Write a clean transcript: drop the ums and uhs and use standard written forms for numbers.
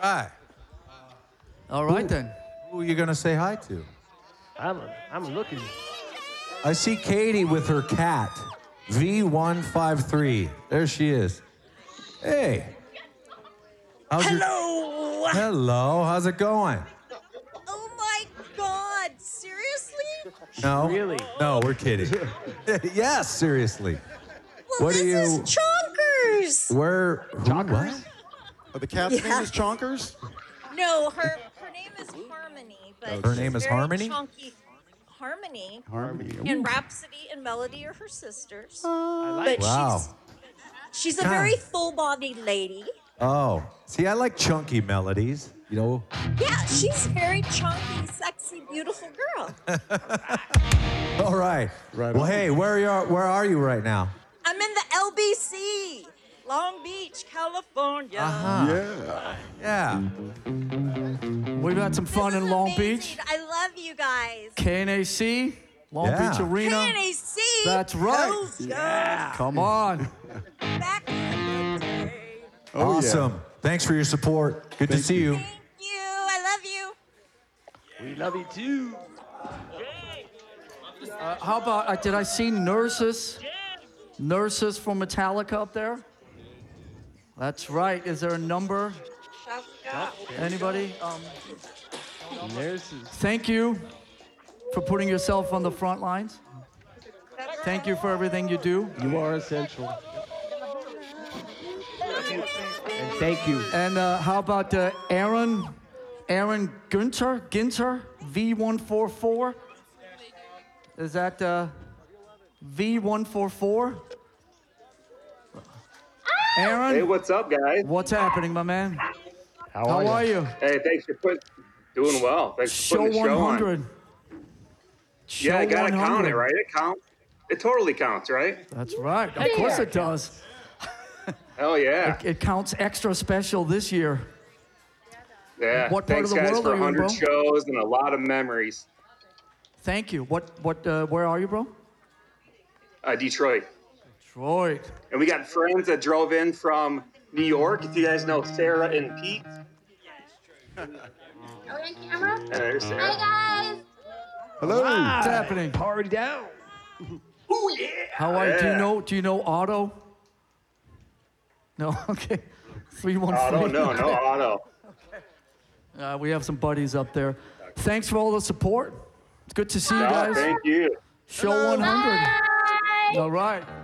Right. All right, then. Who are you going to say hi to? I'm looking. I see Katie with her cat. V153. There she is. Hey. Hello. Hello. How's it going? Oh my God! Seriously? No. Really? No, we're kidding. Yes, seriously. Well, What this are you? is Chonkers. Where? Chonkers? Oh, the cat's Yeah. name is Chonkers? No, her name is Harmony, but Her she's name is very Harmony? Chunky. Harmony Harmony. and Rhapsody and Melody are her sisters. I like But Wow. she's a very full-bodied lady. Oh, see, I like chunky melodies. You know. Yeah, she's a very chunky, sexy, beautiful girl. All right. Right Well, on. hey, where are you right now? I'm in the LBC, Long Beach, California. Uh-huh. Yeah. Yeah. We've had some fun This in is Long amazing. Beach. I love you guys. KNAC, Long Yeah. Beach Arena. KNAC. That's right. Those guys Come on. back in the day. Oh, Awesome. Thanks for your support. Good to Thank see you. Thank you. I love you. We love you too. How about, did I see nurses? Nurses from Metallica up there? That's right. Is there a number? Anybody? Nurses. Thank you for putting yourself on the front lines. Thank you for everything you do. You are essential. And thank you. And how about Aaron Ginter, V144? Is that V144? Aaron, Hey, what's up, guys? what's happening, my man? How How are you? Hey, thanks for doing well. Thanks for Show putting the show on. 100. Yeah, I gotta count 100. it, right? It counts. It totally counts, right? That's right. Of course it does. Hell yeah. It counts extra special this year. Yeah. What part of Thanks, the guys, world for are you in, 100 bro? shows and a lot of memories. Thank you. Where are you, bro? Detroit. Detroit. And we got friends that drove in from New York. If you guys know Sarah and Pete. Are we on camera? And there's Sarah. Hi, guys. Hello. What's happening? Party down. Oh, yeah. How are you? Yeah. Do you know Otto? No? Okay. 313. Auto, no auto. We have some buddies up there. Thanks for all the support. It's good to see you No, guys. thank you. Show 100. Bye. All right.